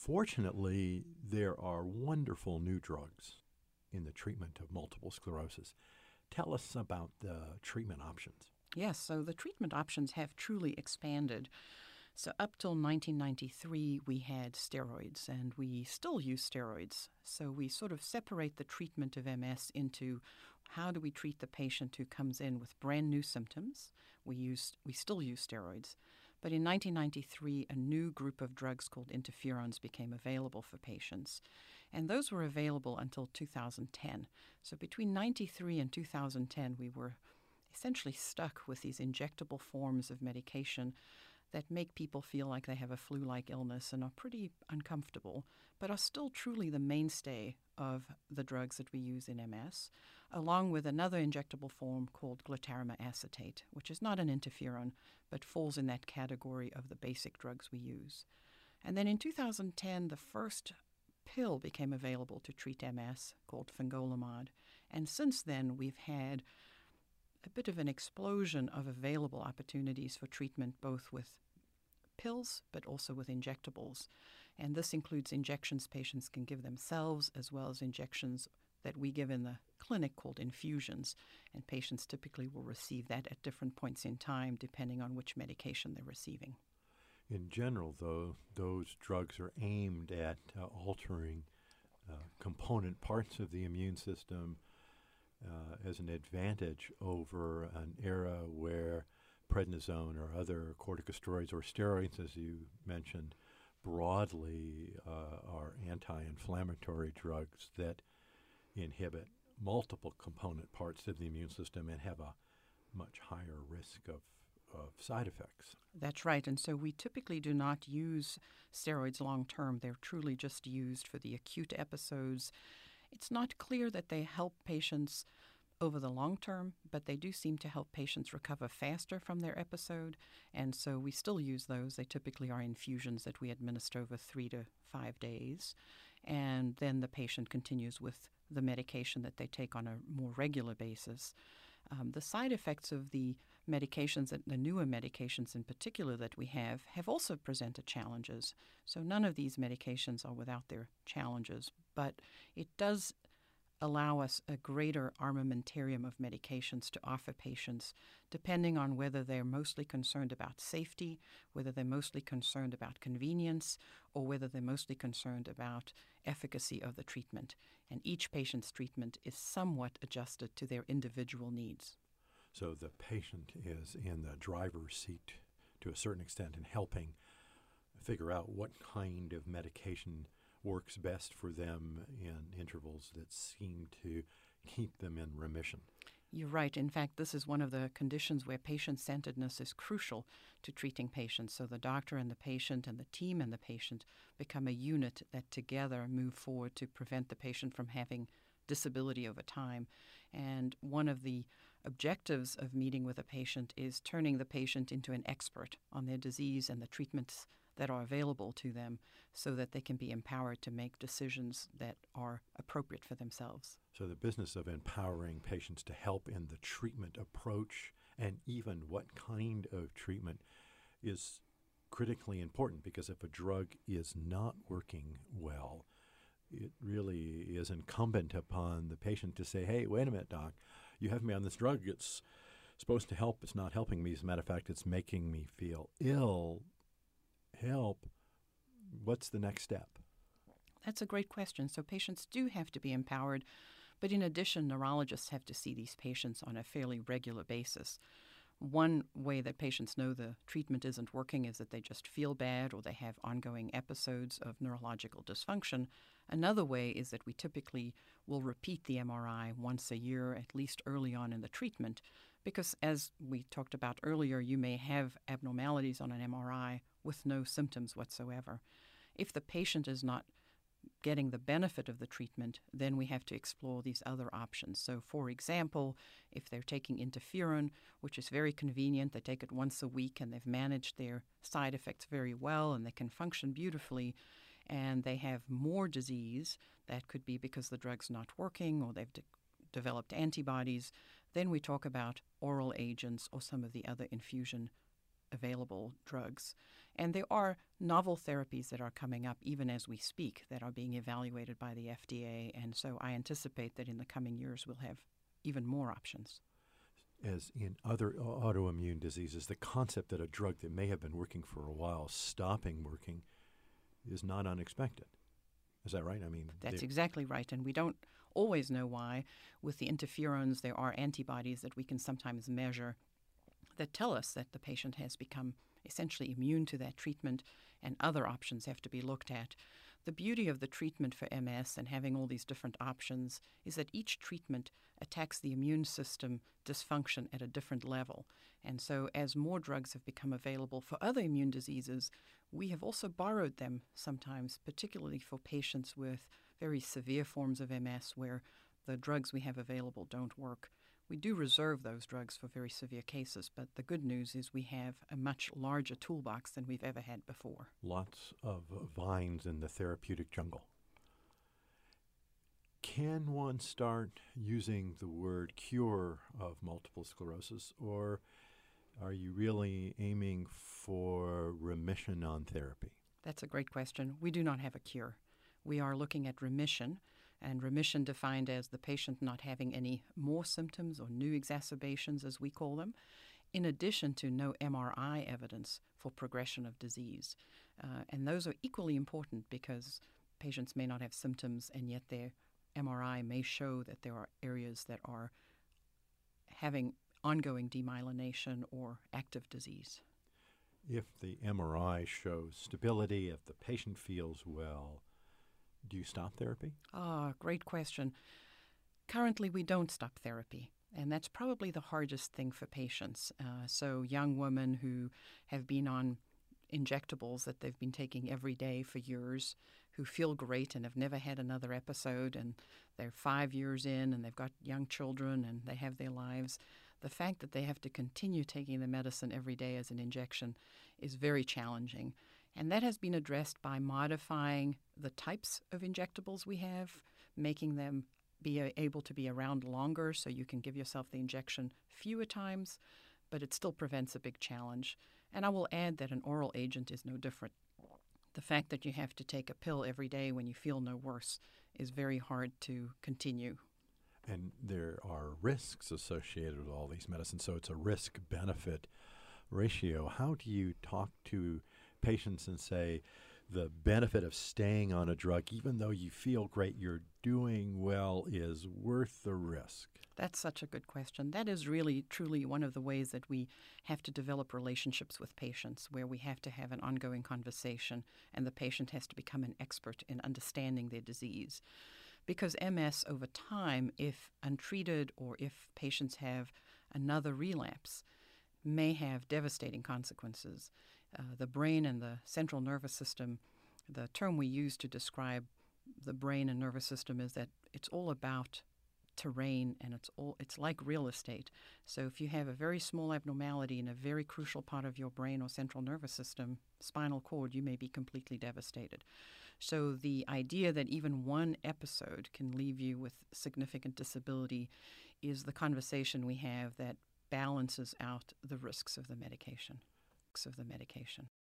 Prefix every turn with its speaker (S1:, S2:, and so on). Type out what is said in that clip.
S1: Fortunately, there are wonderful new drugs in the treatment of multiple sclerosis. Tell us about the treatment options.
S2: Yes, so the treatment options have truly expanded. So up till 1993, we had steroids, and we still use steroids. So we sort of separate the treatment of MS into how do we treat the patient who comes in with brand new symptoms. We still use steroids. But in 1993, a new group of drugs called interferons became available for patients. And those were available until 2010. So between 93 and 2010, we were essentially stuck with these injectable forms of medication that make people feel like they have a flu-like illness and are pretty uncomfortable, but are still truly the mainstay of the drugs that we use in MS, along with another injectable form called glutaramate acetate, which is not an interferon, but falls in that category of the basic drugs we use. And then in 2010, the first pill became available to treat MS called fingolimod. And since then, we've had a bit of an explosion of available opportunities for treatment, both with pills but also with injectables. And this includes injections patients can give themselves, as well as injections that we give in the clinic called infusions. And patients typically will receive that at different points in time, depending on which medication they're receiving.
S1: In general, though, those drugs are aimed at altering component parts of the immune system as an advantage over an era where prednisone or other corticosteroids or steroids, as you mentioned, broadly are anti-inflammatory drugs that inhibit multiple component parts of the immune system and have a much higher risk of side effects.
S2: That's right. And so we typically do not use steroids long term. They're truly just used for the acute episodes. It's not clear that they help patients over the long term, but they do seem to help patients recover faster from their episode. And so we still use those. They typically are infusions that we administer over 3 to 5 days. And then the patient continues with the medication that they take on a more regular basis. The side effects of the medications, the newer medications in particular that we have also presented challenges. So none of these medications are without their challenges, but it does allow us a greater armamentarium of medications to offer patients, depending on whether they're mostly concerned about safety, whether they're mostly concerned about convenience, or whether they're mostly concerned about efficacy of the treatment. And each patient's treatment is somewhat adjusted to their individual needs.
S1: So the patient is in the driver's seat to a certain extent in helping figure out what kind of medication works best for them in intervals that seem to keep them in remission.
S2: You're right. In fact, this is one of the conditions where patient-centeredness is crucial to treating patients. So the doctor and the patient and the team and the patient become a unit that together move forward to prevent the patient from having disability over time. And one of the objectives of meeting with a patient is turning the patient into an expert on their disease and the treatments that are available to them so that they can be empowered to make decisions that are appropriate for themselves.
S1: So the business of empowering patients to help in the treatment approach and even what kind of treatment is critically important, because if a drug is not working well, it really is incumbent upon the patient to say, hey, wait a minute, doc, you have me on this drug. It's supposed to help. It's not helping me. As a matter of fact, it's making me feel ill. Help. What's the next step?
S2: That's a great question. So patients do have to be empowered, but in addition, neurologists have to see these patients on a fairly regular basis. One way that patients know the treatment isn't working is that they just feel bad or they have ongoing episodes of neurological dysfunction. Another way is that we typically will repeat the MRI once a year, at least early on in the treatment, because as we talked about earlier, you may have abnormalities on an MRI with no symptoms whatsoever. If the patient is not getting the benefit of the treatment, then we have to explore these other options. So, for example, if they're taking interferon, which is very convenient, they take it once a week and they've managed their side effects very well and they can function beautifully, and they have more disease, that could be because the drug's not working or they've developed antibodies, then we talk about oral agents or some of the other infusion available drugs. And there are novel therapies that are coming up even as we speak that are being evaluated by the FDA. And so I anticipate that in the coming years we'll have even more options.
S1: As in other autoimmune diseases, the concept that a drug that may have been working for a while stopping working is not unexpected. Is that right? I mean,
S2: that's exactly right. And we don't always know why. With the interferons, there are antibodies that we can sometimes measure that tell us that the patient has become essentially immune to that treatment, and other options have to be looked at. The beauty of the treatment for MS and having all these different options is that each treatment attacks the immune system dysfunction at a different level. And so as more drugs have become available for other immune diseases, we have also borrowed them sometimes, particularly for patients with very severe forms of MS where the drugs we have available don't work. We do reserve those drugs for very severe cases, but the good news is we have a much larger toolbox than we've ever had before.
S1: Lots of vines in the therapeutic jungle. Can one start using the word cure of multiple sclerosis, or are you really aiming for remission on therapy?
S2: That's a great question. We do not have a cure. We are looking at remission, and remission defined as the patient not having any more symptoms or new exacerbations, as we call them, in addition to no MRI evidence for progression of disease. And those are equally important because patients may not have symptoms, and yet their MRI may show that there are areas that are having ongoing demyelination or active disease.
S1: If the MRI shows stability, if the patient feels well, do you stop therapy?
S2: Great question. Currently, we don't stop therapy, and that's probably the hardest thing for patients. So young women who have been on injectables that they've been taking every day for years, who feel great and have never had another episode, and they're 5 years in and they've got young children and they have their lives, the fact that they have to continue taking the medicine every day as an injection is very challenging. And that has been addressed by modifying the types of injectables we have, making them be able to be around longer so you can give yourself the injection fewer times, but it still prevents a big challenge. And I will add that an oral agent is no different. The fact that you have to take a pill every day when you feel no worse is very hard to continue.
S1: And there are risks associated with all these medicines, so it's a risk-benefit ratio. How do you talk to patients and say the benefit of staying on a drug, even though you feel great, you're doing well, is worth the risk?
S2: That's such a good question. That is really, truly one of the ways that we have to develop relationships with patients, where we have to have an ongoing conversation and the patient has to become an expert in understanding their disease. Because MS over time, if untreated or if patients have another relapse, may have devastating consequences. The brain and the central nervous system, the term we use to describe the brain and nervous system is that it's all about terrain, and it's like real estate. So if you have a very small abnormality in a very crucial part of your brain or central nervous system, spinal cord, you may be completely devastated. So the idea that even one episode can leave you with significant disability is the conversation we have that balances out the risks of the medication.